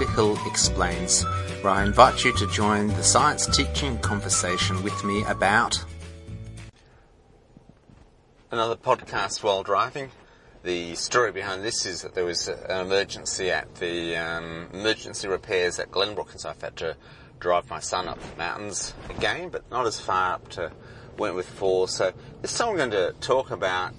Dr. Hill Explains, where I invite you to join the science teaching conversation with me about another podcast while driving. The story behind this is that there was an emergency at the emergency repairs at Glenbrook, and so I've had to drive my son up the mountains again, but not as far up to Wentworth Falls. So this time we're going to talk about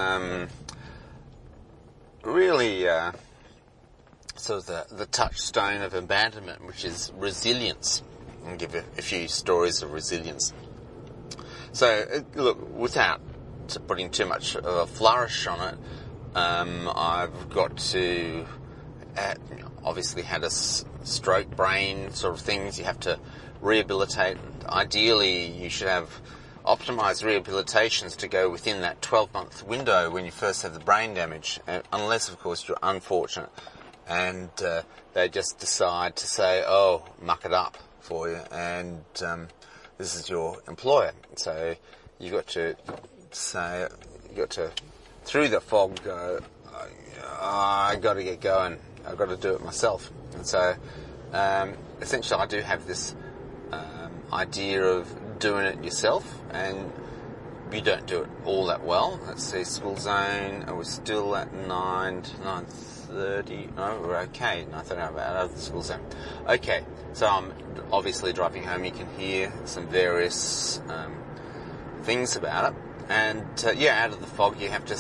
really sort of the touchstone of abandonment, which is resilience. I'll give a few stories of resilience. So look, without putting too much of a flourish on it, I've got to obviously had a stroke brain sort of things. You have to rehabilitate. Ideally, you should have optimised rehabilitations to go within that 12-month window when you first have the brain damage, unless, of course, you're unfortunate and they just decide to say, oh, muck it up for you, and this is your employer. So you've got to say, through the fog, go, I got to get going. I've got to do it myself. And so, essentially, I do have this idea of doing it yourself, and you don't do it all that well. Let's see, school zone. We're still at 9:30. No, we're okay. 9:30. I'm out of the school zone. Okay, so I'm obviously driving home. You can hear some various things about it. And, out of the fog, you have to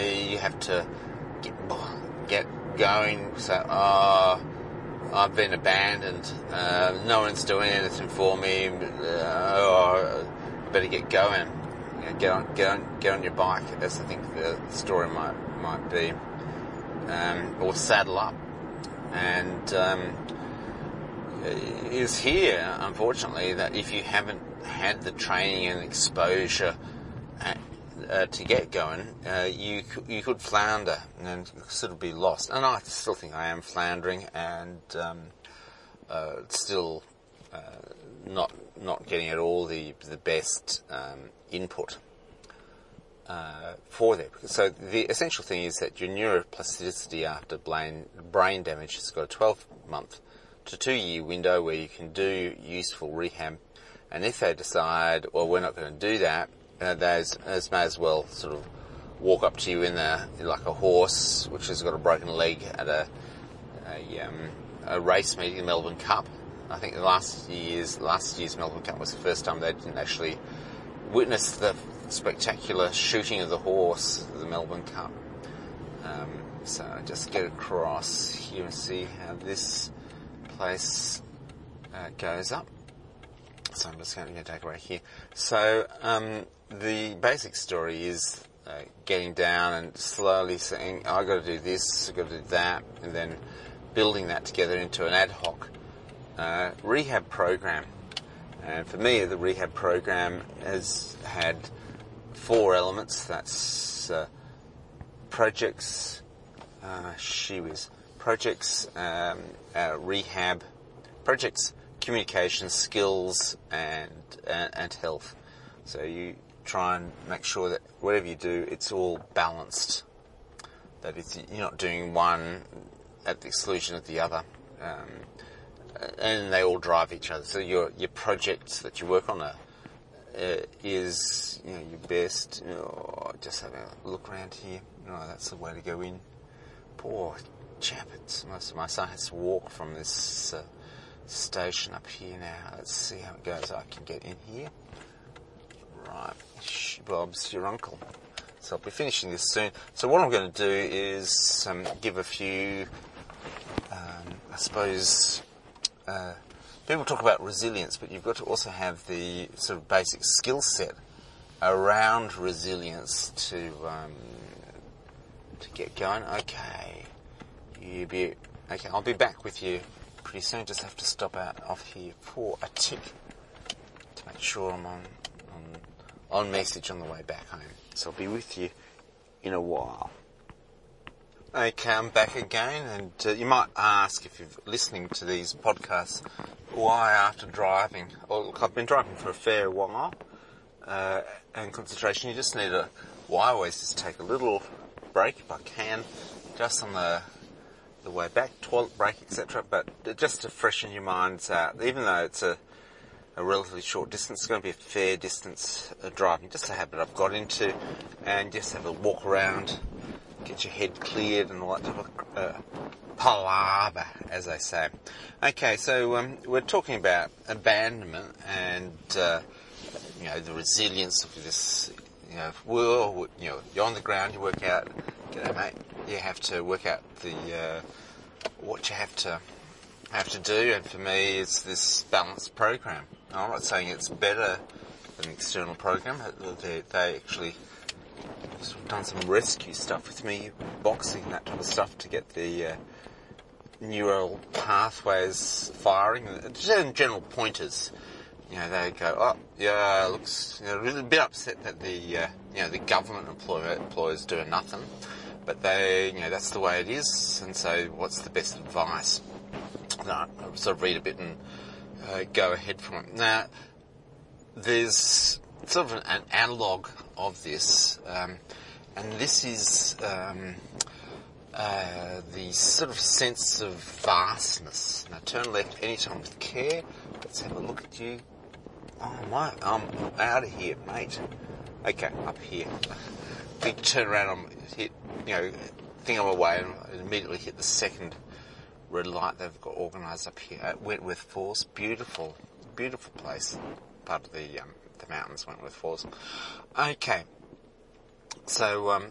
get going. So, I've been abandoned. No one's doing anything for me. I better get going. Get on your bike. That's, I think, the story might be. Or saddle up. And, it is here, unfortunately, that if you haven't had the training and exposure to get going, you could flounder and sort of be lost. And I still think I am floundering and still not getting at all the best input for that. So the essential thing is that your neuroplasticity after brain damage has got a 12-month to 2-year window where you can do useful rehab. And if they decide, well, we're not going to do that, they may as well sort of walk up to you like a horse which has got a broken leg at a race meeting, the Melbourne Cup. I think last year's Melbourne Cup was the first time they didn't actually witness the spectacular shooting of the horse of the Melbourne Cup. So I just get across here and see how this place goes up. So I'm just going to take a break here. So the basic story is getting down and slowly saying, I've got to do this, I've got to do that, and then building that together into an ad hoc rehab program. And for me, the rehab program has had 4 elements. That's projects, rehab, projects, communication skills, and health. So you try and make sure that whatever you do, it's all balanced. That you're not doing one at the exclusion of the other, and they all drive each other. So your projects that you work on is your best. Just have a look around here. That's the way to go in. Poor chap! My son has to walk from this station up here now. Let's see how it goes. I can get in here. Right, Bob's your uncle. So I'll be finishing this soon. So what I'm going to do is give a few, I suppose, people talk about resilience, but you've got to also have the sort of basic skill set around resilience to get going. Okay, I'll be back with you pretty soon. Just have to stop out off here for a tick to make sure I'm on message on the way back home. So I'll be with you in a while. Okay, I'm back again, and you might ask, if you're listening to these podcasts, why after driving? Well, look, I've been driving for a fair while, and concentration, you just need I always just take a little break if I can, just on the the way back, toilet break, etc. But just to freshen your minds out, even though it's a relatively short distance, it's going to be a fair distance driving, just a habit I've got into, and just have a walk around, get your head cleared and all that type of palaver, as they say. Okay, so we're talking about abandonment and the resilience of this world. You're on the ground, you work out, mate, you have to work out what you have to do, and for me it's this balanced program. I'm not saying it's better than an external program. They actually sort of done some rescue stuff with me, boxing, that type of stuff, to get the neural pathways firing, general pointers. They go, oh, yeah, looks, really a bit upset that the government employers doing nothing, but that's the way it is, and so what's the best advice? I'll sort of read a bit and go ahead from it. Now, there's sort of an analogue of this, and this is the sort of sense of vastness. Now, turn left anytime with care. Let's have a look at you. Oh my, I'm out of here, mate. Okay, up here. Big turn around, think I'm away, and immediately hit the second red light they've got organised up here at Wentworth Falls. Beautiful, beautiful place. Part of the mountains, Wentworth Falls. Okay, so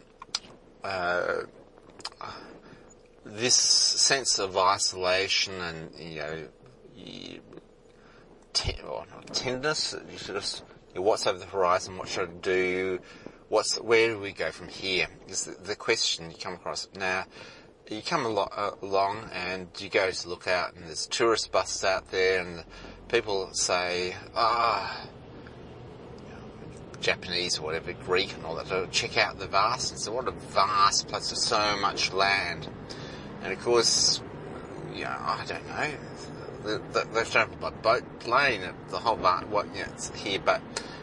this sense of isolation and tenderness. You sort of, what's over the horizon? What should I do? Where do we go from here? Is the question you come across. Now, you come along and you go to look out, and there's tourist buses out there, and people say, Japanese or whatever, Greek and all that, check out the vastness. So what a vast place with so much land. And of course, I don't know, they've travelled by boat, plane, the whole it's here, but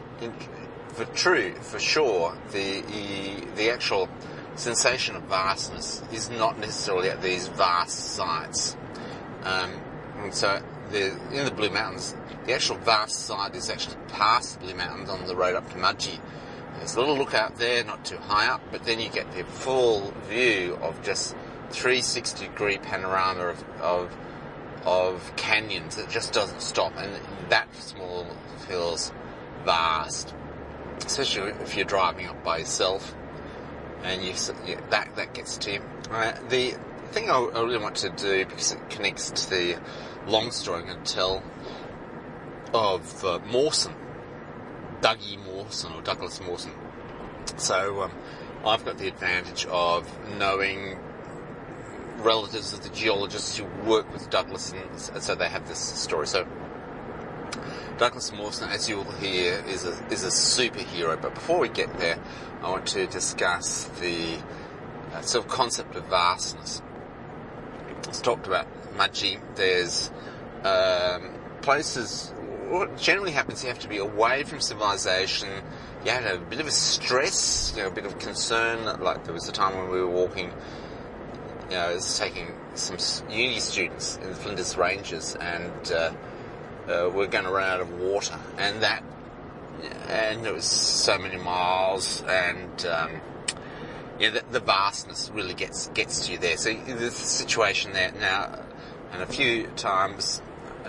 for sure, the actual sensation of vastness is not necessarily at these vast sites. And so in the Blue Mountains, the actual vast site is actually past the Blue Mountains on the road up to Mudgee. There's a little lookout there, not too high up, but then you get the full view of just 360-degree panorama of canyons that just doesn't stop, and that small feels vast, especially if you're driving up by yourself, and that gets to you. The thing I really want to do, because it connects to the long story I'm going to tell of Mawson, Dougie Mawson, or Douglas Mawson. So I've got the advantage of knowing relatives of the geologists who work with Douglas, and so they have this story. So Douglas Mawson, as you will hear, is a superhero. But before we get there, I want to discuss the sort of concept of vastness. It's talked about Mudgee. There's places. What generally happens, you have to be away from civilization. You have to have a bit of a stress, a bit of concern. Like there was a time when we were walking. I was taking some uni students in the Flinders Ranges, and we're going to run out of water, and it was so many miles, and the vastness really gets to you there. So there's a situation there now, and a few times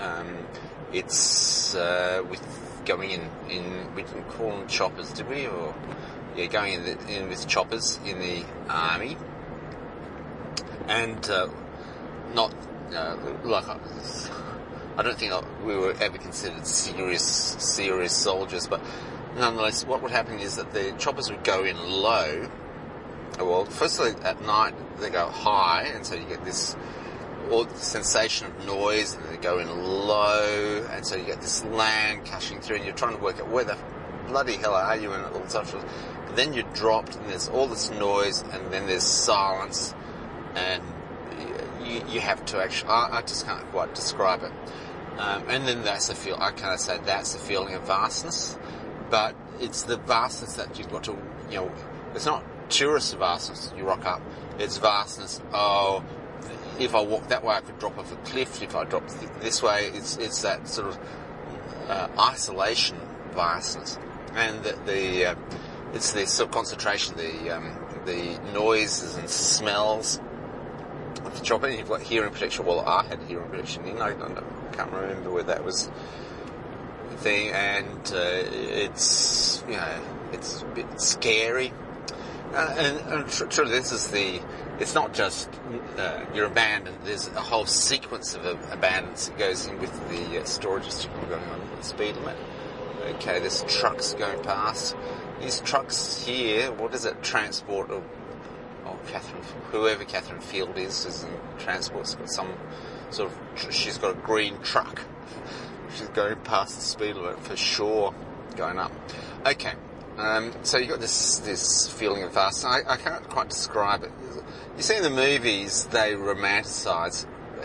it's with going in. We didn't call them choppers, did we? Or going in with choppers in the army. And not I don't think we were ever considered serious soldiers, but nonetheless, what would happen is that the choppers would go in low. Well, firstly at night they go high, and so you get this sensation of noise, and they go in low, and so you get this land cashing through, and you're trying to work out where the bloody hell are you, and all such. Then you're dropped, and there's all this noise, and then there's silence. And you have to actually, I just can't quite describe it. And then that's the feel. I can't say that's the feeling of vastness, but it's the vastness that you've got to, it's not tourist vastness. You rock up, it's vastness. Oh, if I walk that way, I could drop off a cliff. If I drop this way, it's that sort of isolation vastness, and it's the sort of concentration, the noises and smells of the job. And you've got hearing protection. Well, I had hearing protection in. I can't remember whether that was the thing, and it's it's a bit scary. And truly, this is it's not just you're abandoned. There's a whole sequence of abandonance that goes in with the storage restriction going on with the speed limit. Okay, there's trucks going past. These trucks here, what is it? Transport of whoever Catherine Field is in transport's got some sort of. She's got a green truck. She's going past the speed limit for sure, going up. Okay. So you got this feeling of vast. I can't quite describe it. You see in the movies they romanticise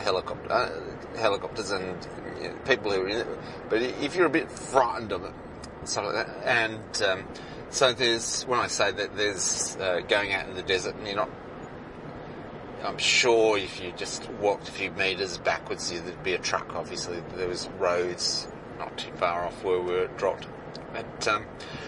helicopters and people who are in it. But if you're a bit frightened of it, stuff like that, and so there's when I say that there's going out in the desert, and you're not. I'm sure if you just walked a few metres backwards, there'd be a truck. Obviously, there was roads not too far off where we were dropped, but.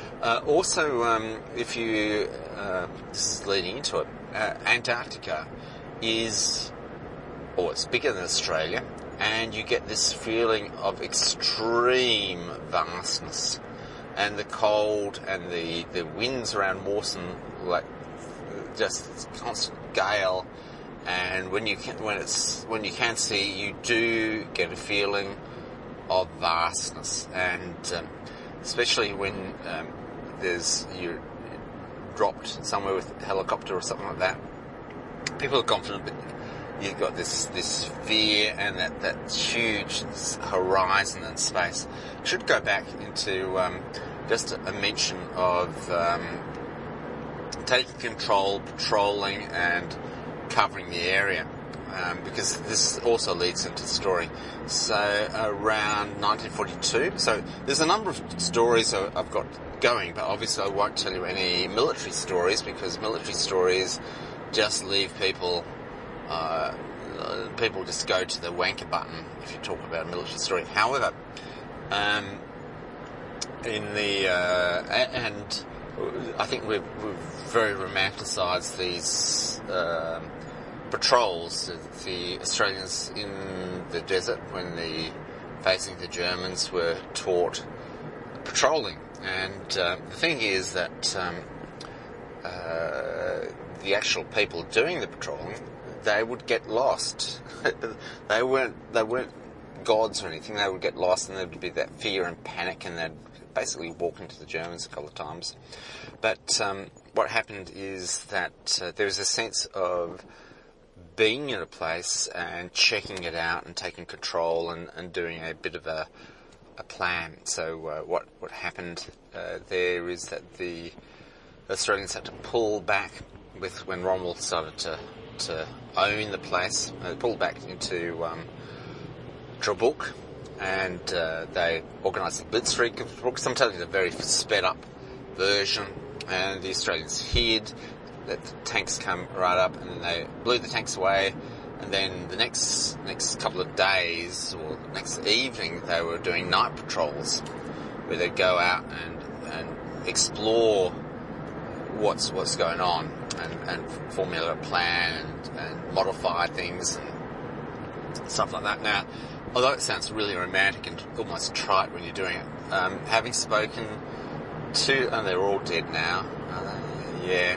Also, if you, this is leading into it, Antarctica it's bigger than Australia, and you get this feeling of extreme vastness, and the cold and the winds around Mawson, like just constant gale, and when you can see, you do get a feeling of vastness, and especially when you're dropped somewhere with a helicopter or something like that. People are confident, but you've got this fear and that huge horizon and space. Should go back into just a mention of taking control, patrolling, and covering the area. Because this also leads into the story. So around 1942, so there's a number of stories I've got going, but obviously I won't tell you any military stories, because military stories just leave people just go to the wanker button if you talk about a military story. However, and I think we've very romanticised these patrols. The Australians in the desert, when facing the Germans, were taught patrolling. And the thing is that the actual people doing the patrolling, they would get lost. They weren't gods or anything. They would get lost, and there would be that fear and panic, and they'd basically walk into the Germans a couple of times. But what happened is that there was a sense of being in a place and checking it out and taking control and doing a bit of a plan. So what happened there is that the Australians had to pull back when Rommel started to own the place. They pulled back into Tobruk, and they organised the Blitzkrieg of Tobruk. So I'm telling you the very sped up version, and the Australians hid. Let the tanks come right up, and then they blew the tanks away. And then the next couple of days, or next evening, they were doing night patrols, where they'd go out and explore what's going on, and formulate a plan and modify things and stuff like that. Now, although it sounds really romantic and almost trite when you're doing it, having spoken to, and they're all dead now, yeah.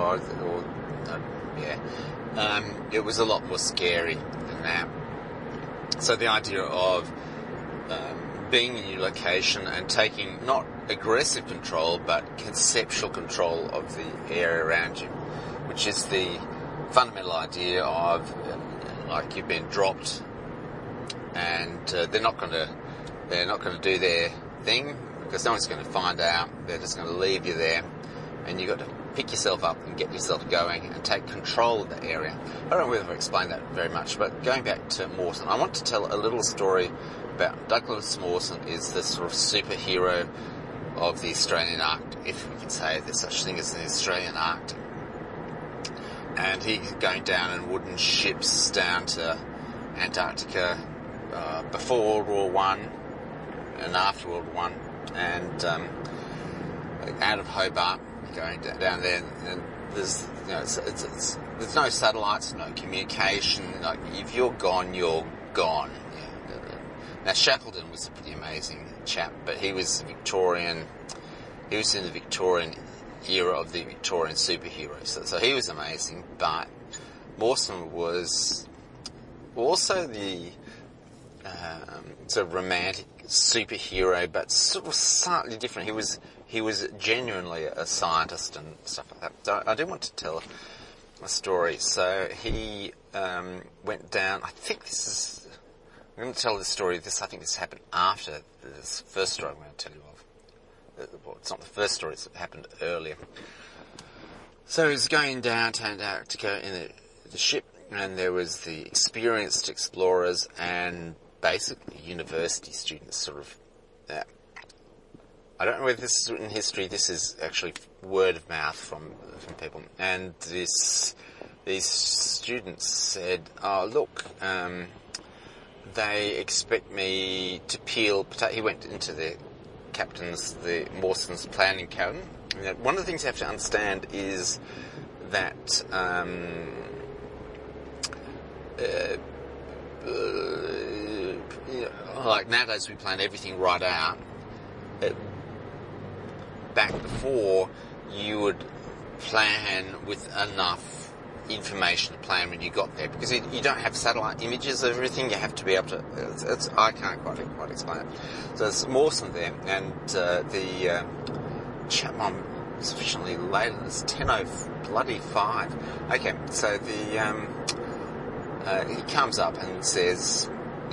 It was a lot more scary than that. So the idea of being in your location and taking not aggressive control, but conceptual control of the area around you, which is the fundamental idea of like you've been dropped, and they're not going to do their thing, because no one's going to find out. They're just going to leave you there, and you've got to pick yourself up and get yourself going and take control of the area. I don't know whether I've explained that very much, but going back to Mawson, I want to tell a little story about Douglas Mawson. Is the sort of superhero of the Australian Arctic, if we can say there's such thing as the Australian Arctic. and he's going down in wooden ships down to Antarctica before World War One and after World War One, and out of Hobart, going down there, and there's there's no satellites, no communication. Like, if you're gone, you're gone. Yeah. Now Shackleton was a pretty amazing chap, but he was Victorian. He was in the Victorian era of the Victorian superheroes, so he was amazing. But Mawson was also the sort of romantic superhero, but sort of slightly different. He was genuinely a scientist and stuff like that. So I do want to tell a story. So he went down. I'm going to tell this story. I think this happened after this first story I'm going to tell you of. Well, it's not the first story. It's happened earlier. So he was going down to Antarctica in the ship, and there was the experienced explorers and basically university students, sort of. I don't know whether this is written in history. This is actually word of mouth from people. And these students said, "Oh, look, they expect me to peel potato." He went into the Mawson's planning cabin. One of the things you have to understand is that like nowadays we plan everything right out. Back before, you would plan with enough information to plan when you got there, because you don't have satellite images of everything. You have to be able to. I can't quite explain it. So there's Mawson there, and the chap I'm sufficiently late. It's 10:05. Okay, so he comes up and says,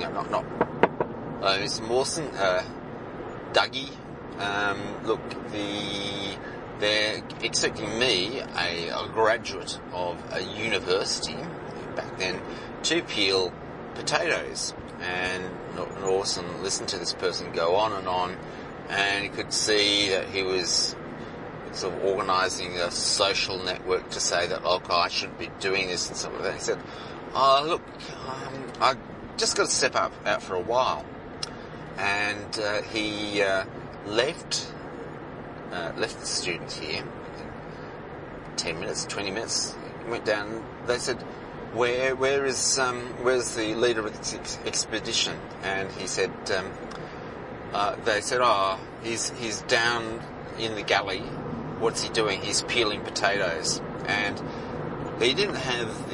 Mr. Mawson, Dougie. Look, they're expecting me, a graduate of a university back then, to peel potatoes. And Mawson listened to this person go on, and he could see that he was sort of organising a social network to say that, look, I shouldn't be doing this and stuff like that. He said, look, I just got to step out for a while. And he left the student here. 10 minutes, 20 minutes. Went down. They said, "Where's the leader of this expedition?" And he said, "They said, he's down in the galley. What's he doing? He's peeling potatoes." And he didn't have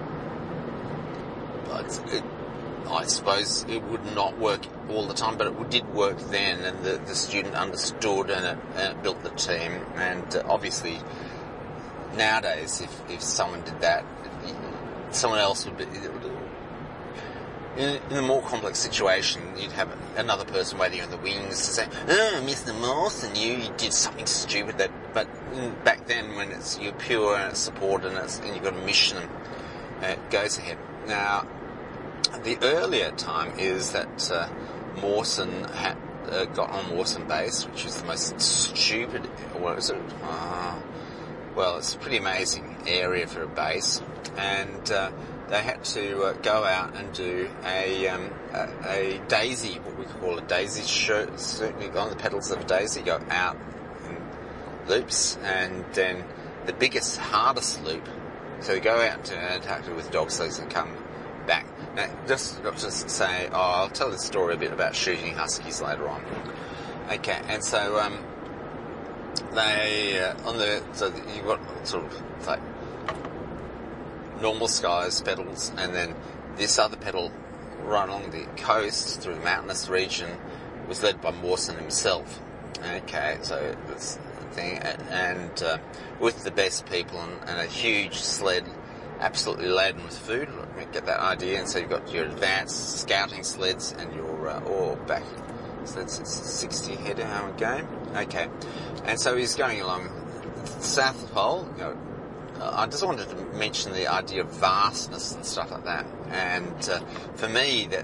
I suppose it would not work all the time, but it did work then, and the student understood, and it built the team. And obviously, nowadays, if someone did that, someone else would be... In a more complex situation, you'd have another person waiting in the wings to say, "Oh, Mr. Mawson, you did something stupid." But back then, when you're pure and it's support and you've got a mission, and it goes ahead. Now, the earlier time is that Mawson had got on Mawson Base, which is the most stupid... Well, it's a pretty amazing area for a base, and they had to go out and do a daisy, what we call a daisy shoot. Certainly on the petals of a daisy, go out in loops, and then the biggest, hardest loop. So they go out to Antarctica with dog slegs and come back. Now, just say, I'll tell this story a bit about shooting huskies later on. Okay, and so so you've got sort of like normal skies pedals, and then this other pedal right along the coast through the mountainous region was led by Mawson himself. Okay, so this thing, and with the best people and a huge sled, absolutely laden with food. Get that idea. And so you've got your advanced scouting sleds and your back sleds. It's 60 head hour game. Okay, and so he's going along the South Pole. I just wanted to mention the idea of vastness and stuff like that. And for me, that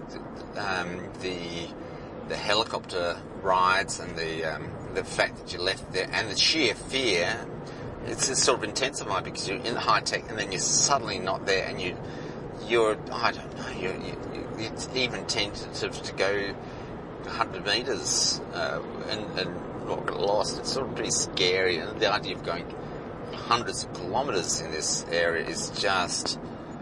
the helicopter rides and the fact that you left there, and the sheer fear it's sort of intensified because you're in high tech, and then you're suddenly not there, and you're I don't know, it's even tentative to go 100 metres and not get lost. It's sort of pretty scary, and the idea of going hundreds of kilometres in this area is just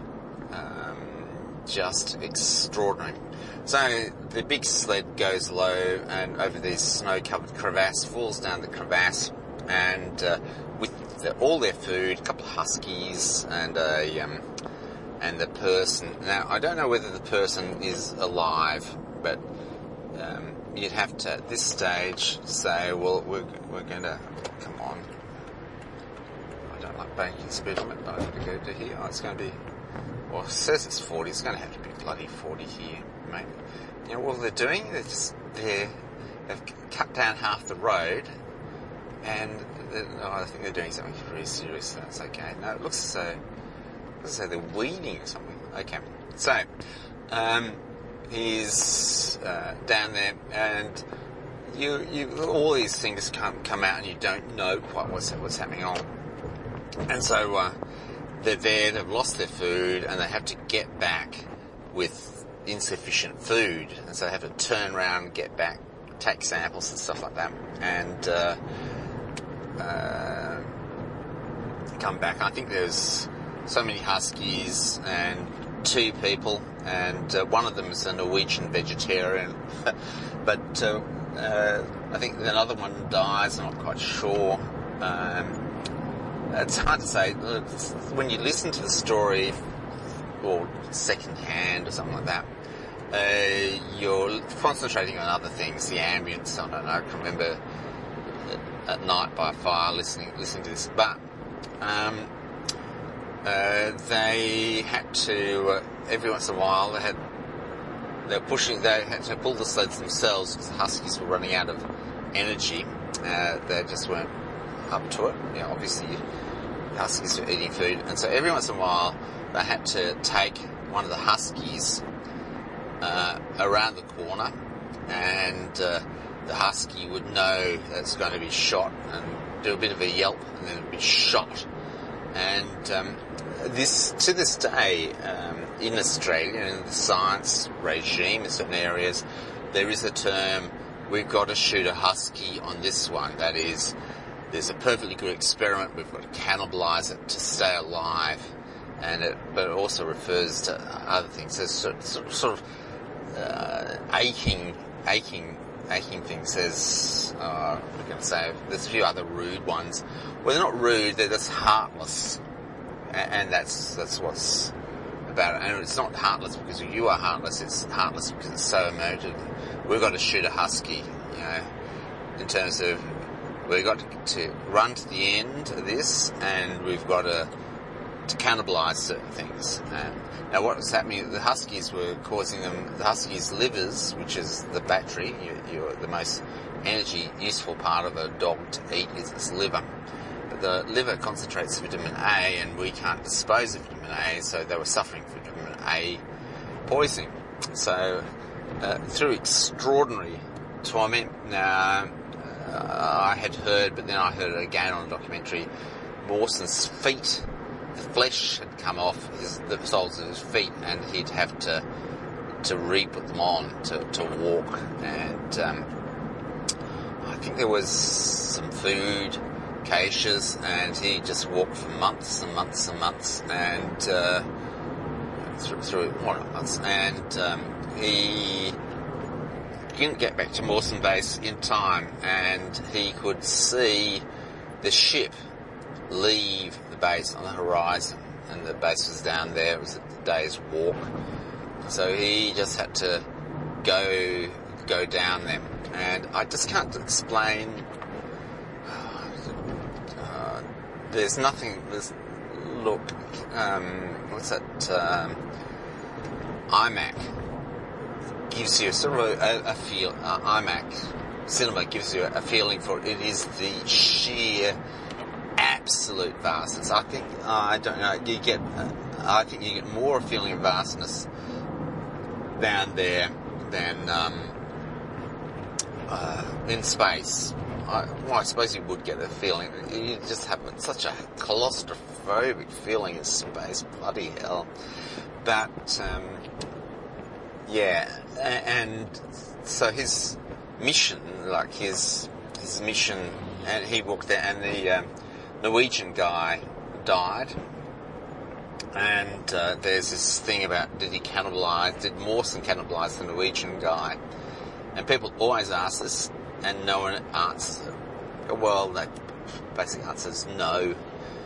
extraordinary. So the big sled goes low and over this snow-covered crevasse, falls down the crevasse, and with all their food, a couple of huskies and the person. Now, I don't know whether the person is alive, but you'd have to, at this stage, say, well, we're going to, come on. I don't like banking speedlimit, but I'm going to go to here. Oh, it's going to be, well, it says it's 40. It's going to have to be bloody 40 here, mate. You know what they're doing? They've cut down half the road, and I think they're doing something pretty serious. So that's okay. No, it looks as though they're weeding or something. Okay. So, he's down there, and you all these things come out, and you don't know quite what's happening on. And so they're there, they've lost their food, and they have to get back with insufficient food, and so they have to turn around, get back, take samples and stuff like that, and come back. I think there's so many huskies and 2 people, and one of them is a Norwegian vegetarian, but I think another one dies. I'm not quite sure. It's hard to say. When you listen to the story, or second hand or something like that, you're concentrating on other things, the ambience. I don't know. I can remember at night by a fire listening to this, but they had to every once in a while they had to pull the sleds themselves because the huskies were running out of energy. They just weren't up to it. You know, obviously the huskies were eating food, and so every once in a while they had to take one of the huskies around the corner, and the husky would know that it's going to be shot and do a bit of a yelp, and then it'd be shot. And to this day, in Australia, in the science regime in certain areas, there is a term, we've got to shoot a husky on this one. That is, there's a perfectly good experiment, we've got to cannibalise it to stay alive, but it also refers to other things. There's sort of aching things. There's, we're going to say, there's a few other rude ones. Well, they're not rude, they're just heartless. And that's what's about it. And it's not heartless because you are heartless, it's heartless because it's so emotive. We've got to shoot a husky, you know, in terms of we've got to run to the end of this, and we've got to cannibalise certain things. Now what's happening, the huskies were causing them, the huskies' livers, which is the battery, the most energy useful part of a dog to eat is its liver. But the liver concentrates vitamin A, and we can't dispose of vitamin A, so they were suffering from vitamin A poisoning. So through extraordinary torment, I had heard, but then I heard it again on a documentary, Mawson's feet, the flesh had come off the soles of his feet, and he'd have to re-put them on to walk. And I think there was some food, caches, and he just walked for months and months and months, and through months, and he didn't get back to Mawson Base in time, and he could see the ship leave the base on the horizon, and the base was down there. It was a day's walk, so he just had to go down there, and I just can't explain. There's nothing. Look, what's that? IMAC gives you sort of a feel. IMAC cinema gives you a feeling for it. It is the sheer absolute vastness. I think I don't know. I think you get more feeling of vastness down there than in space. I suppose you would get a feeling. You just have such a claustrophobic feeling in space. Bloody hell. But, yeah. And so his mission, and he walked there, and the Norwegian guy died. And there's this thing about, did Mawson cannibalize the Norwegian guy? And people always ask this, and no one answers it. Well, the basic answer is no.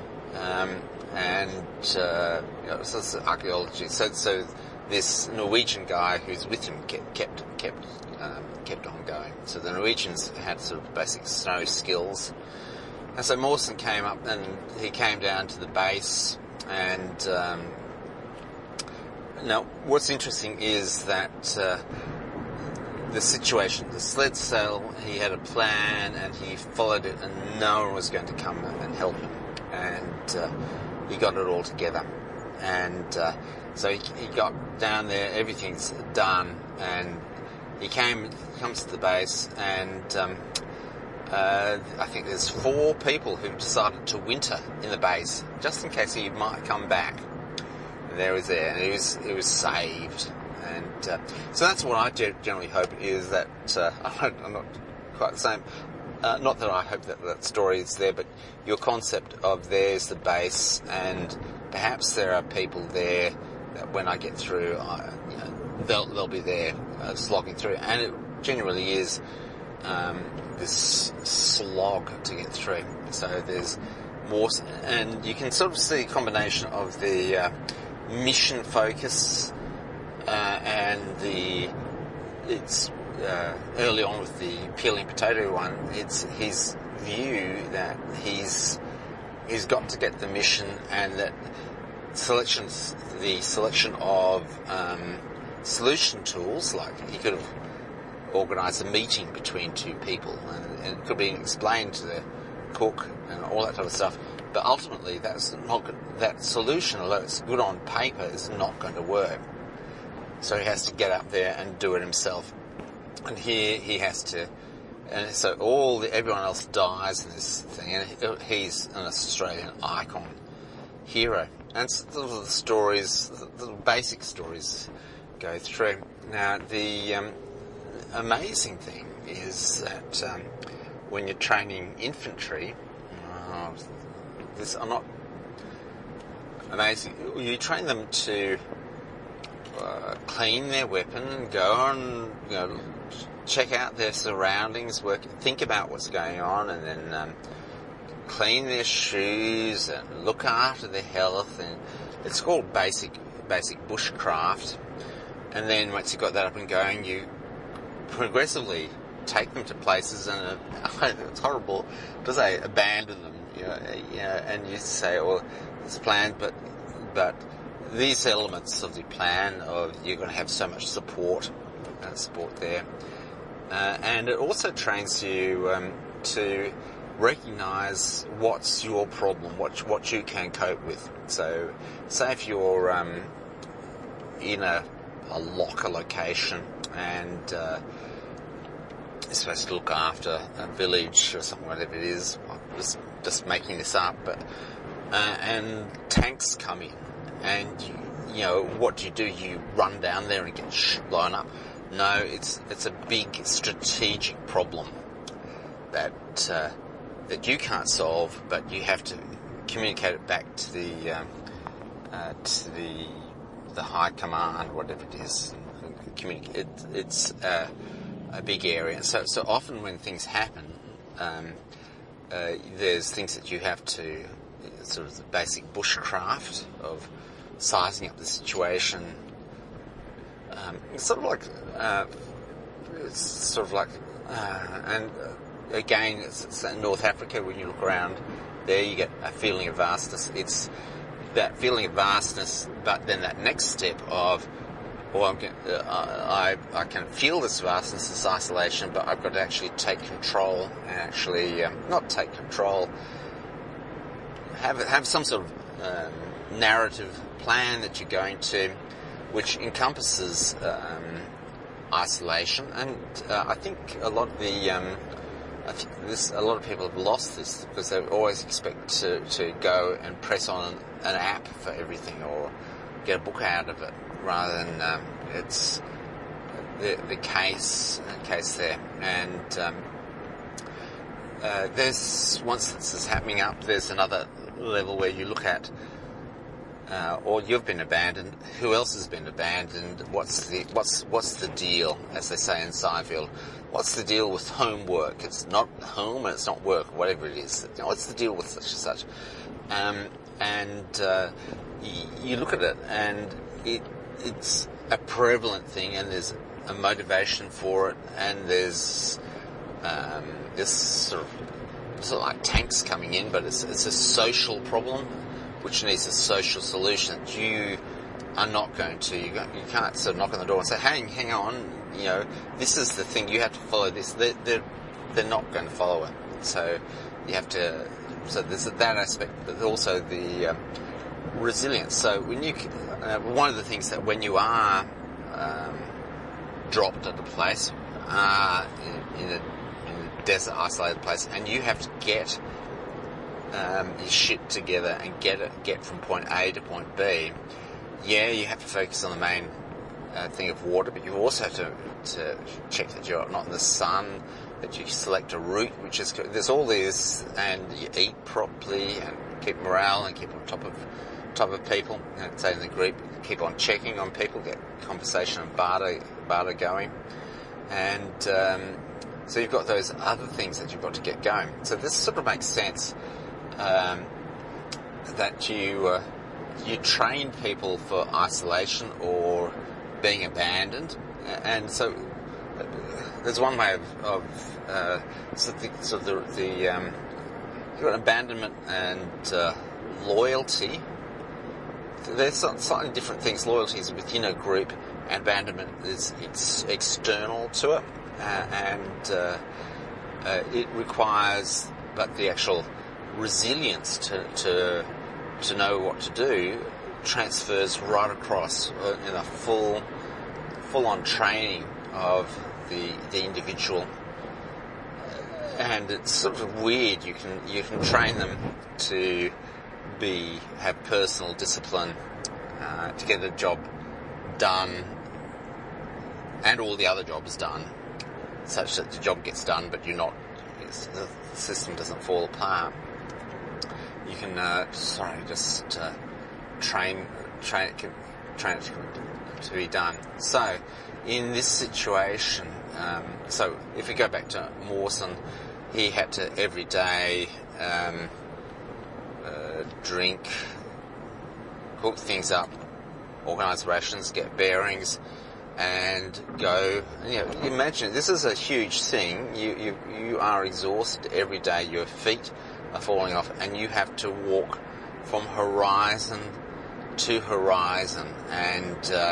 So it's archaeology. So this Norwegian guy who's with him kept on going. So the Norwegians had sort of basic snow skills. And so Mawson came up, and he came down to the base. And now, what's interesting is that the situation, the sled sail, he had a plan, and he followed it, and no one was going to come and help him. And he got it all together. And so he got down there, everything's done, and he comes to the base, and I think there's 4 people who've decided to winter in the base, just in case he might come back. And there he was there, and he was saved. And so that's what I generally hope, is that I'm not quite the same. Not that I hope that story is there, but your concept of there's the base, and perhaps there are people there that when I get through, they'll be there slogging through, and it genuinely is this slog to get through. So there's more, and you can sort of see a combination of the mission focus and it's early on with the peeling potato one. It's his view that he's got to get the mission, and that the selection of solution tools, like he could have organised a meeting between 2 people, and it could be explained to the cook and all that type of stuff. But ultimately, that's not good. That solution, although it's good on paper, is not going to work. So he has to get up there and do it himself. And here he has to, and so everyone else dies in this thing, and he's an Australian icon hero. And the stories, the basic stories, go through. Now the amazing thing is that when you're training infantry, I'm not amazing. You train them to clean their weapon, go and check out their surroundings, think about what's going on, and then clean their shoes and look after their health. And it's called basic bushcraft. And then once you've got that up and going, you progressively take them to places, and it's horrible to say abandon them, and you say, well, it's planned, but these elements of the plan of you're going to have so much support there, and it also trains you to recognise what's your problem, what you can cope with. So, say if you're in a locker location, and you're supposed to look after a village or something, whatever it is. I'm just making this up, but and tanks come in, and what do? You run down there and get blown up? No, it's a big strategic problem that you can't solve, but you have to communicate it back to the high command, whatever it is. It's a big area. So often when things happen, there's things that you have to, sort of the basic bushcraft of sizing up the situation. It's sort of like, and again, it's in North Africa, when you look around there, you get a feeling of vastness. It's that feeling of vastness, but then that next step of, I can feel this vastness, this isolation, but I've got to actually take control, and actually not take control, have some sort of narrative plan that you're going to, which encompasses isolation. And I think a lot of the I think a lot of people have lost this because they always expect to go and press on an app for everything or get a book out of it, rather than it's the case there. And there's, once this is happening up, there's another level where you look at, or you've been abandoned. Who else has been abandoned? What's the deal, as they say in Seinfeld? What's the deal with homework? It's not home and it's not work, whatever it is. What's the deal with such and such? You look at it, and it's a prevalent thing, and there's a motivation for it, and there's this sort of like tanks coming in, but it's a social problem which needs a social solution that you are not going to. You can't sort of knock on the door and say, hang on, this is the thing, you have to follow this. They're not going to follow it. So you have to, so there's that aspect, but also the resilience. So when you, one of the things that when you are dropped at a place, in a desert, isolated place, and you have to get your shit together and get from point A to point B, you have to focus on the main thing of water, but you also have to check that you're not in the sun, that you select a route which is, there's all this, and you eat properly and keep morale and keep on top of people, say in the group, keep on checking on people, get conversation and barter going, and so you've got those other things that you've got to get going. So this sort of makes sense, that you train people for isolation or being abandoned, and so there's one way of you've got abandonment and loyalty. There's slightly different things. Loyalty is within a group, and abandonment is external to it, and it requires, but the actual resilience to know what to do transfers right across in a full-on training of the individual. And it's sort of weird. You can train them to have personal discipline, to get the job done and all the other jobs done, such that the job gets done, but the system doesn't fall apart. You can train it to be done. So in this situation, so if we go back to Mawson, he had to every day drink, cook things up, organise rations, get bearings, and go. Imagine, this is a huge thing. You are exhausted every day. Your feet are falling off, and you have to walk from horizon to horizon. And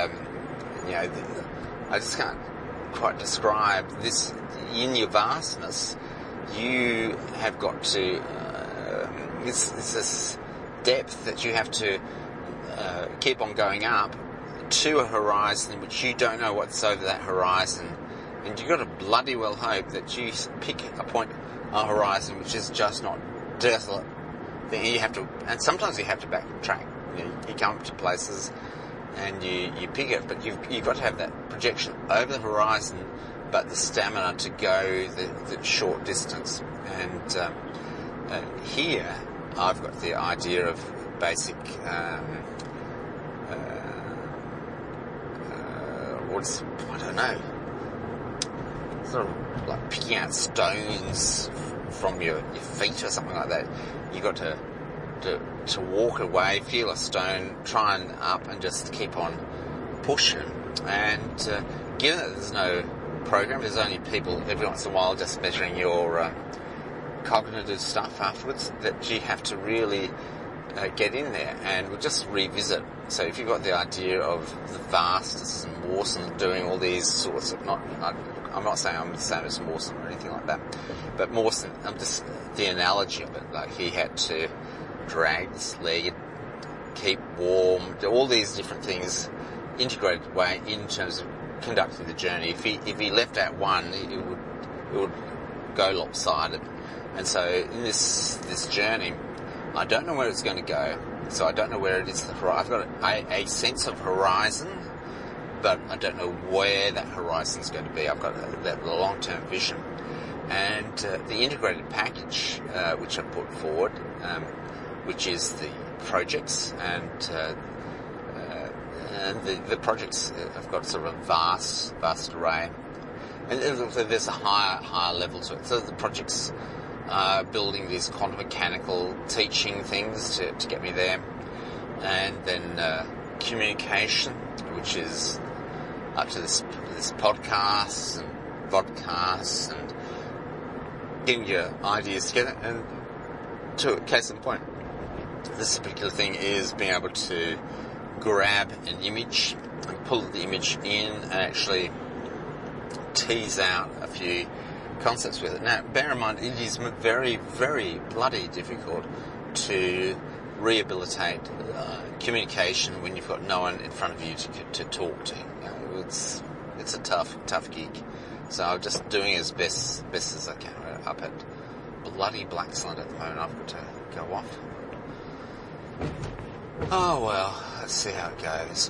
I just can't quite describe this. In your vastness, you have got to. It's this depth that you have to keep on going up to a horizon which you don't know what's over that horizon, and you've got to bloody well hope that you pick a point on a horizon which is just not desolate. Then you have to, and sometimes you have to backtrack. You come up to places and you pick it, but you've got to have that projection over the horizon, but the stamina to go the short distance. And here I've got the idea of basic I don't know, sort of like picking out stones from your feet or something like that. You got to walk away, feel a stone, try and up, and just keep on pushing. And given that there's no program, there's only people every once in a while just measuring your cognitive stuff afterwards, that you have to really get in there. And we'll just revisit. So if you've got the idea of the vastness and Mawson doing all these sorts of, I'm not saying I'm the same as Mawson or anything like that, but Mawson, I'm just the analogy of it. Like, he had to drag the sled, keep warm, do all these different things, integrated way in terms of conducting the journey. If he left out one, it would go lopsided. And so in this journey, I don't know where it's going to go. So I don't know where it is. I've got a sense of horizon, but I don't know where that horizon is going to be. I've got that long-term vision. And the integrated package, which I put forward, which is the projects, and the projects have got sort of a vast array. And there's a higher level to it. So the projects are building these quantum mechanical teaching things to get me there. And then communication, which is up to this podcasts and vodcasts and getting your ideas together. And to a case in point, this particular thing is being able to grab an image and pull the image in and actually tease out a few concepts with it. Now, bear in mind, it is very, very bloody difficult to rehabilitate communication when you've got no one in front of you to talk to. It's a tough gig. So I'm just doing as best as I can. We're up at bloody Blaxland at the moment. I've got to go off. Oh well, let's see how it goes.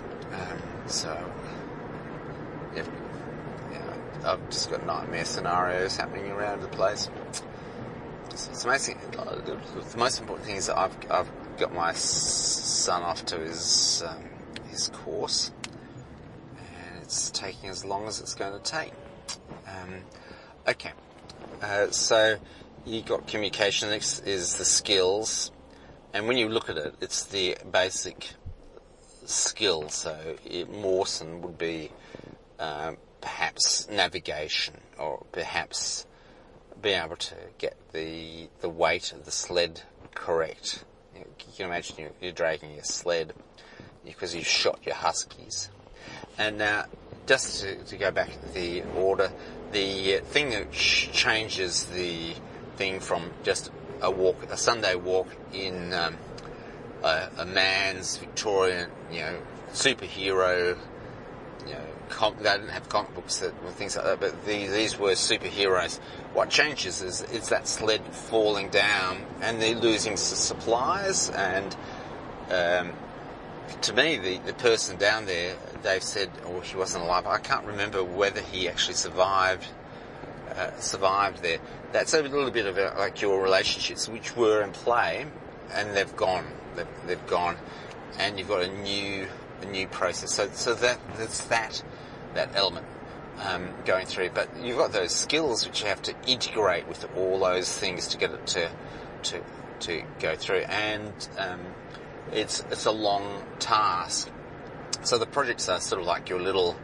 I've just got nightmare scenarios happening around the place. It's amazing. The most important thing is that I've got my son off to his course, and it's taking as long as it's going to take. Okay, so you got communication. Next is the skills, and when you look at it, it's the basic skills. So Mawson would be perhaps navigation, or perhaps being able to get the weight of the sled correct. You can imagine you're dragging a sled because you've shot your huskies. And now, just to go back to the order, the thing that changes the thing from just a Sunday walk in a man's Victorian, superhero, they didn't have comic books and things like that, but these were superheroes. What changes is that sled falling down, and they're losing supplies. And to me, the person down there, they've said, he wasn't alive. I can't remember whether he actually survived there. That's a little bit of like your relationships, which were in play, and they've gone. They've gone, and you've got a new process. So that's that element going through. But you've got those skills which you have to integrate with all those things to get it to go through, and it's a long task. So the projects are sort of like your little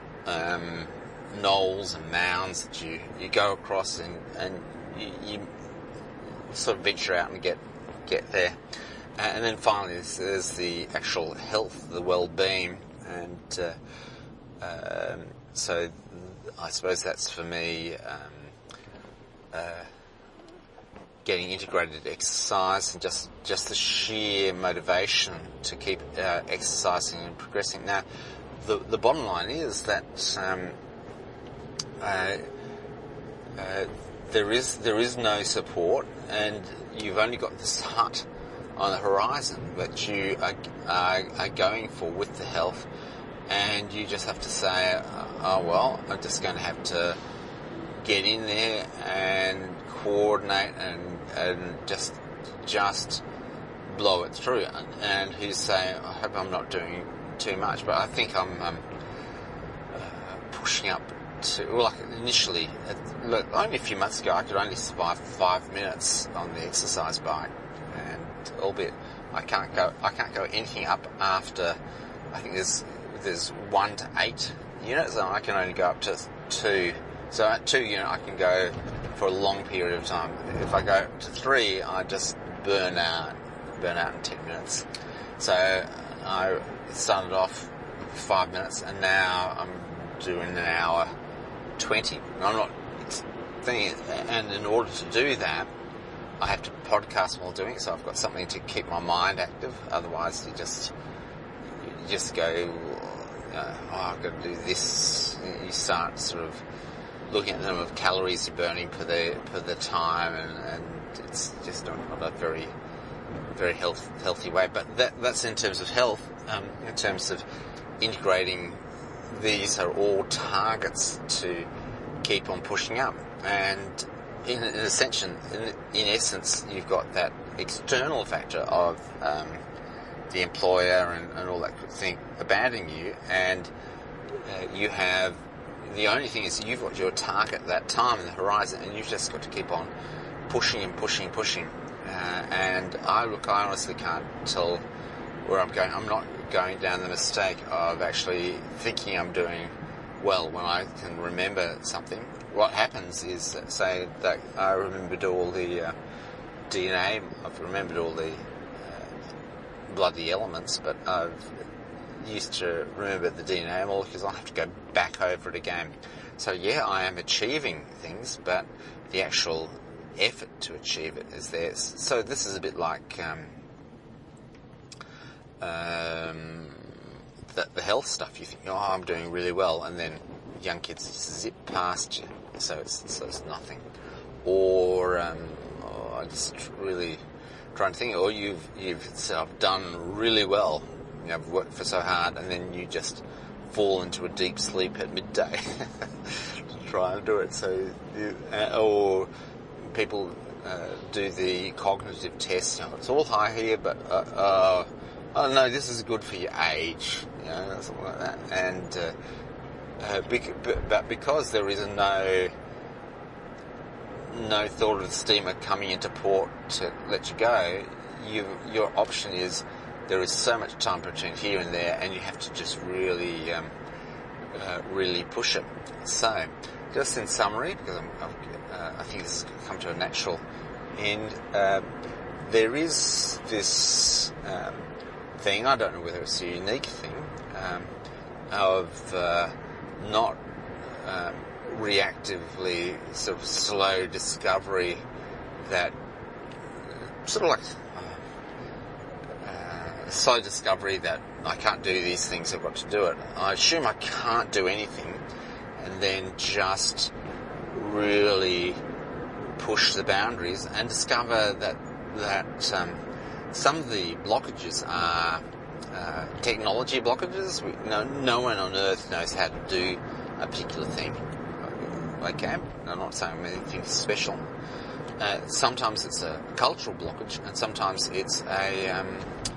knolls and mounds that you go across, and you sort of venture out and get there. And then finally, there's the actual health, the well-being, and so I suppose that's for me getting integrated exercise and just the sheer motivation to keep exercising and progressing. Now, the bottom line is that there is no support, and you've only got this hut on the horizon that you are going for with the health, and you just have to say, I'm just going to have to get in there and coordinate and just blow it through. And who's saying, I hope I'm not doing too much, but I think I'm pushing up to, like initially, only a few months ago, I could only survive 5 minutes on the exercise bike. Albeit I can't go anything up after, I think there's 1 to 8 units, and I can only go up to 2. So at 2 units I can go for a long period of time. If I go to 3, I just burn out in 10 minutes. So I started off 5 minutes, and now I'm doing an hour 20. I'm not thinking, and in order to do that, I have to podcast while doing it, so I've got something to keep my mind active. Otherwise, you just go, I've got to do this. You start sort of, looking at the number of calories you're burning per the time, and it's just not a very healthy way. But that's in terms of health. In terms of integrating, these are all targets to keep on pushing up. And in essence, you've got that external factor of the employer and all that thing abandoning you, and you have, the only thing is you've got your target at that time in the horizon, and you've just got to keep on pushing and pushing. And I honestly can't tell where I'm going. I'm not going down the mistake of actually thinking I'm doing well when I can remember something. What happens is, say that I remembered all the DNA, I've remembered all the bloody elements, but I've used to remember the DNA molecules. I have to go back over it again. So yeah, I am achieving things, but the actual effort to achieve it is there. So this is a bit like the health stuff. You think, oh, I'm doing really well, and then young kids zip past you, so it's nothing. Or I just really trying to think, or you've said, I've done really well, I've worked for so hard, and then you just fall into a deep sleep at midday to try and do it. So or people do the cognitive test. It's all high here, but oh no, this is good for your age, something like that. And but because there is no thought of the steamer coming into port to let you go, your option is there is so much time between here and there, and you have to just really push it. So, just in summary, because I think this has come to a natural end, there is this thing, I don't know whether it's a unique thing, of not reactively sort of slow discovery, that sort of like slow discovery that I can't do these things, I've got to do it. I assume I can't do anything, and then just really push the boundaries and discover that some of the blockages are technology blockages. No one on earth knows how to do a particular thing. Okay, I'm not saying anything special. Sometimes it's a cultural blockage, and sometimes it's a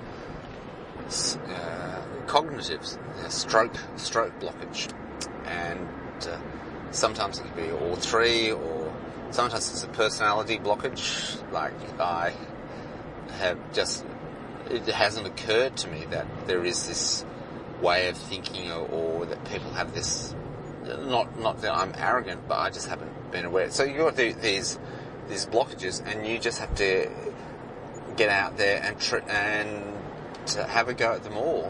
cognitive stroke blockage, and sometimes it can be all three, or sometimes it's a personality blockage. Like I have just, it hasn't occurred to me that there is this way of thinking, or that people have this. Not that I'm arrogant, but I just haven't been aware. So you've got these blockages, and you just have to get out there and to have a go at them all,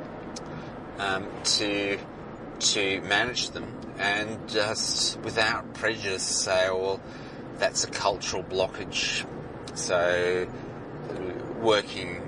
to manage them, and just without prejudice say, well, that's a cultural blockage. So working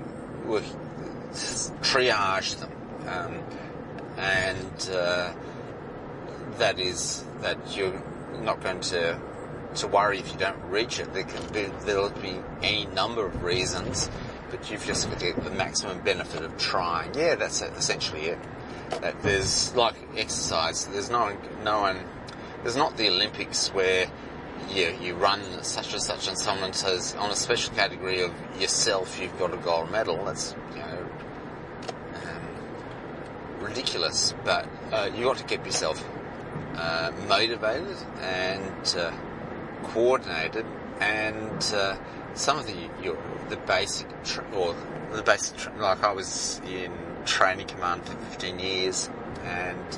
triage them, and that is that you're not going to worry if you don't reach it. There'll be any number of reasons, but you've just got to get the maximum benefit of trying. Yeah, that's essentially it. That there's like exercise. There's no one. There's not the Olympics where you run such and such, and someone says on a special category of yourself you've got a gold medal. That's ridiculous. But you got to keep yourself motivated and coordinated, and some of the basic like I was in training command for 15 years, and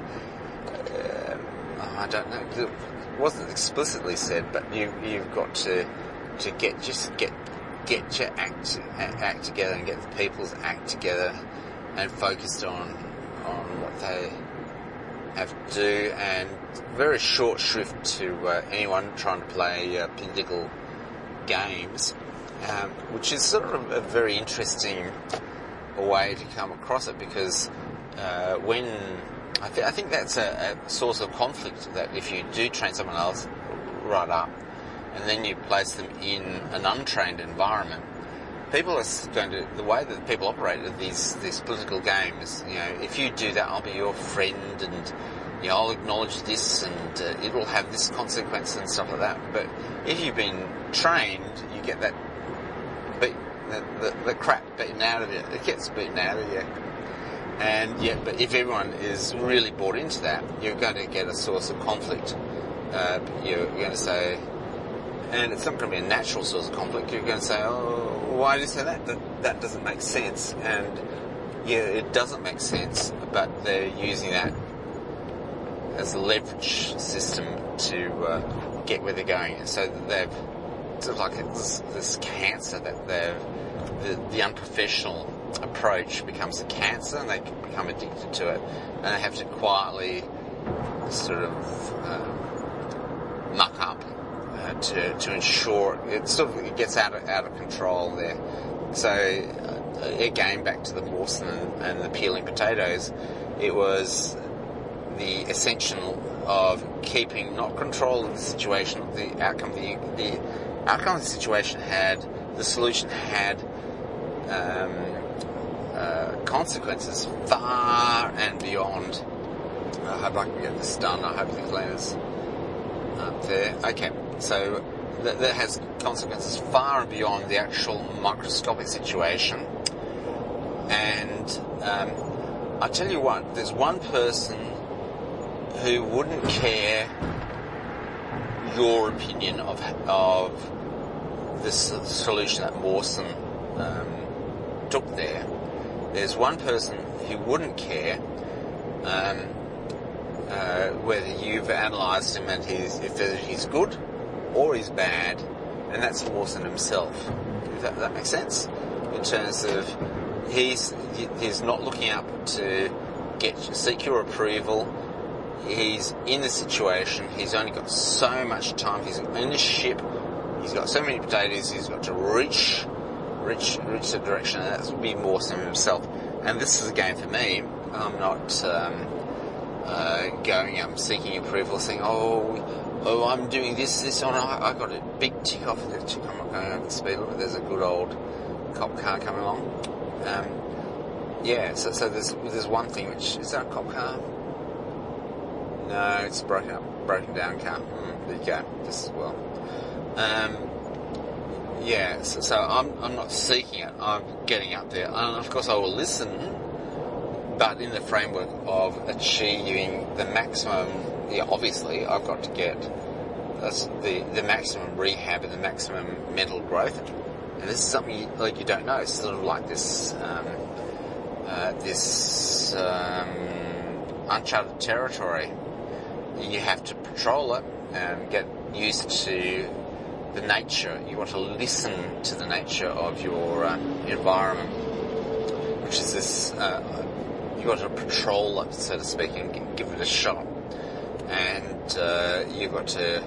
I don't know, it wasn't explicitly said, but you've got to get your act together, and get the people's act together, and focused on what they have to do, and very short shrift to anyone trying to play political games, which is sort of a very interesting way to come across it, because when I think that's a source of conflict, that if you do train someone else right up and then you place them in an untrained environment, people are going to, the way that people operate are these political games. If you do that, I'll be your friend, and I'll acknowledge this, and it will have this consequence and stuff like that. But if you've been trained, you get that the crap beaten out of you. It gets beaten out of you. And but if everyone is really bought into that, you're going to get a source of conflict. You're going to say, and it's not going to be a natural source of conflict. You're going to say, oh, why do you say that? That doesn't make sense. And it doesn't make sense, but they're using that as a leverage system to get where they're going. So they've sort of like this cancer that the unprofessional approach becomes a cancer, and they become addicted to it, and they have to quietly sort of muck up to ensure it gets out of control there. So again, back to the Mawson and the peeling potatoes, it was the essential of keeping not control of the situation, the outcome. The outcome of the situation the solution had consequences far and beyond. I hope I can get this done. I hope the cleaner's up there. Okay, so that has consequences far and beyond the actual microscopic situation. And I tell you what, there's one person who wouldn't care your opinion of this solution that Mawson took there. There's one person who wouldn't care whether you've analysed him and if he's good or he's bad, and that's Mawson himself. Does that make sense? In terms of he's not looking up to seek your approval. He's in the situation. He's only got so much time. He's in the ship. He's got so many potatoes. He's got to reach the direction, and that would be Mawson himself. And this is a game for me. I'm not going up and seeking approval, saying, oh, I'm doing this. Oh, no, I got a big tick off of the tick. I'm not going over the speed limit. There's a good old cop car coming along. So there's one thing which, is that a cop car? No, it's a broken down car. There you go, just as well. So I'm not seeking it, I'm getting up there. And of course I will listen, but in the framework of achieving the maximum, obviously I've got to get the maximum rehab and the maximum mental growth. And this is something you don't know. It's sort of like this uncharted territory. You have to patrol it and get used to the nature. You want to listen to the nature of your environment, which is this. You want to patrol it, so to speak, and give it a shot. And you've got to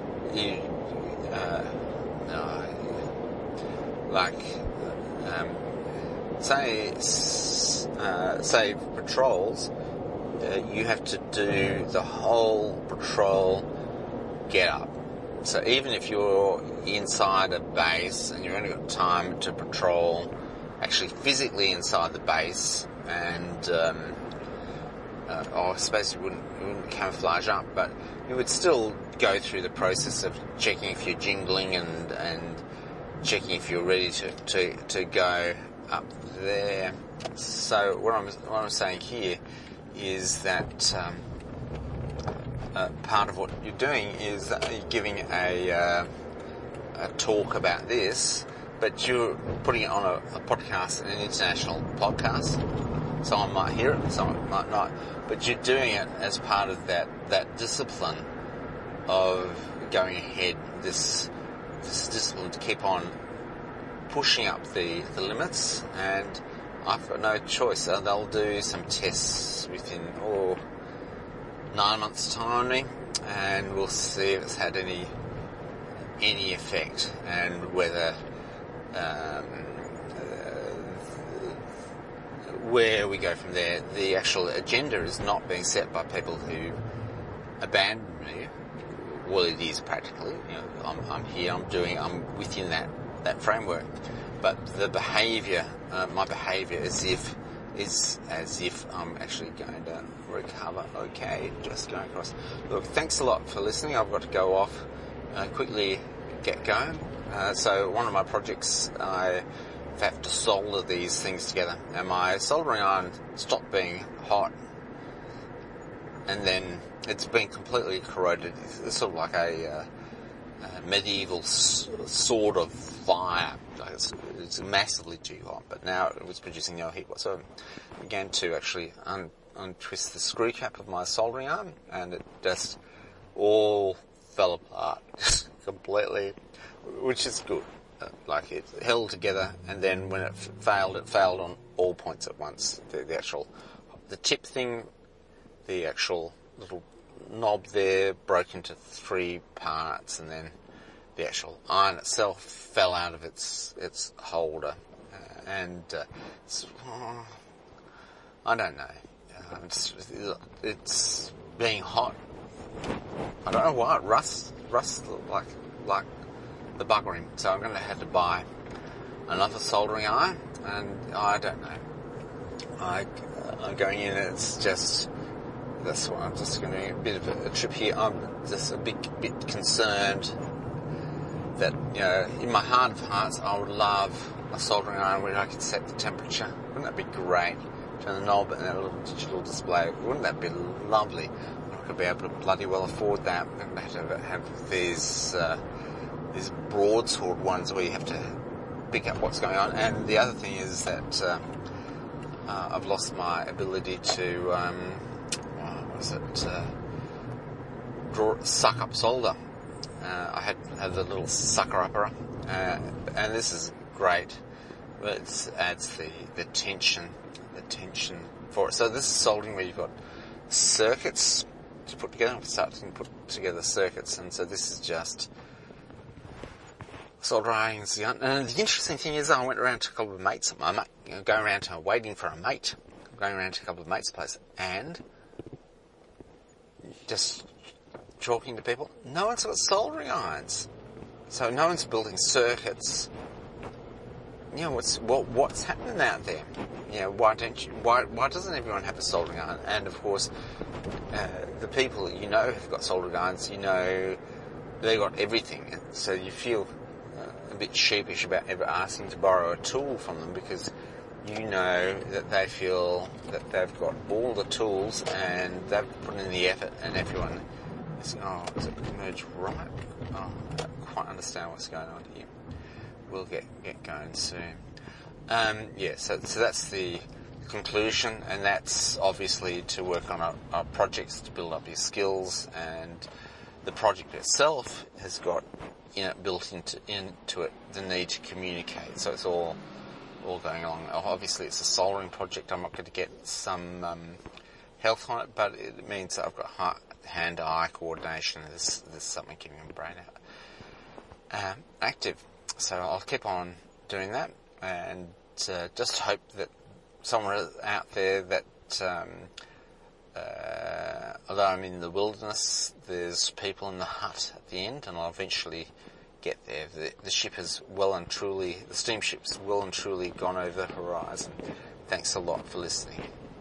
say patrols. You have to do the whole patrol get up. So even if you're inside a base and you've only got time to patrol actually physically inside the base, and I suppose you wouldn't camouflage up, but you would still go through the process of checking if you're jingling and checking if you're ready to go up there. So what I'm saying here is that part of what you're doing is you're giving a talk about this, but you're putting it on a podcast, an international podcast. Someone might hear it, someone might not, but you're doing it as part of that discipline of going ahead, this discipline to keep on pushing up the limits. And I've got no choice. They'll do some tests within 9 months' time, and we'll see if it's had any effect, and whether where we go from there, the actual agenda is not being set by people who abandon me. Well, it is practically. I'm here. I'm within that framework. But the behaviour, my behaviour, is as if I'm actually going to recover. Okay, just going across. Look, thanks a lot for listening. I've got to go off, quickly get going. So one of my projects, I have to solder these things together, and my soldering iron stopped being hot, and then it's been completely corroded. It's sort of like a medieval sword of fire. It's massively too hot, but now it was producing no heat whatsoever. I began to actually untwist the screw cap of my soldering iron, and it just all fell apart completely, which is good. Like, it held together, and then when it failed on all points at once. The tip thing, the actual little knob there broke into 3 parts, and then the actual iron itself fell out of its holder, I don't know. It's being hot. I don't know why it rusts like the buggering. So I'm going to have to buy another soldering iron, and I don't know. I'm going in. It's just. That's why I'm just going to do a bit of a trip here. I'm just a bit concerned that, in my heart of hearts, I would love a soldering iron where I could set the temperature. Wouldn't that be great? Turn the knob and a little digital display. Wouldn't that be lovely? I could be able to bloody well afford that. I'm going to have these broadsword ones where you have to pick up what's going on. And the other thing is that I've lost my ability to suck up solder. I had the little sucker upper, and this is great. But it adds the tension for it. So this is soldering where you've got circuits to put together. Start to put together circuits, and so this is just soldering. And the interesting thing is, I went around to a couple of mates. Going around to waiting for a mate. Going around to a couple of mates' place, and just talking to people. No one's got soldering irons, so no one's building circuits. What's happening out there? Why doesn't everyone have a soldering iron? And of course, the people who've got soldering irons, they've got everything, and so you feel a bit sheepish about ever asking to borrow a tool from them, because that they feel that they've got all the tools and they've put in the effort, and everyone is, is it merged right? I don't quite understand what's going on here. We'll get going soon. So that's the conclusion, and that's obviously to work on our projects to build up your skills, and the project itself has got built into it the need to communicate. So it's all going along. Obviously, it's a soldering project. I'm not going to get some health on it, but it means that I've got hand-eye coordination. There's something keeping my brain active. So I'll keep on doing that, and just hope that somewhere out there that, although I'm in the wilderness, there's people in the hut at the end, and I'll eventually get there. The steamship's well and truly gone over the horizon. Thanks a lot for listening.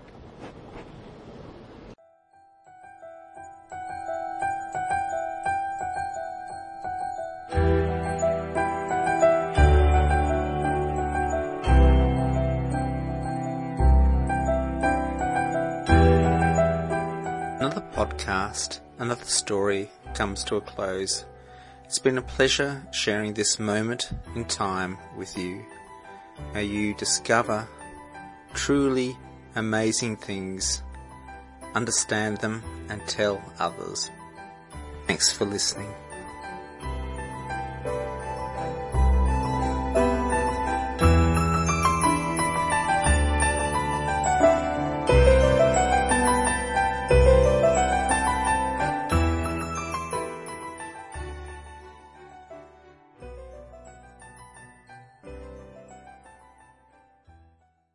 Another podcast, another story comes to a close. It's been a pleasure sharing this moment in time with you. May you discover truly amazing things, understand them, and tell others. Thanks for listening.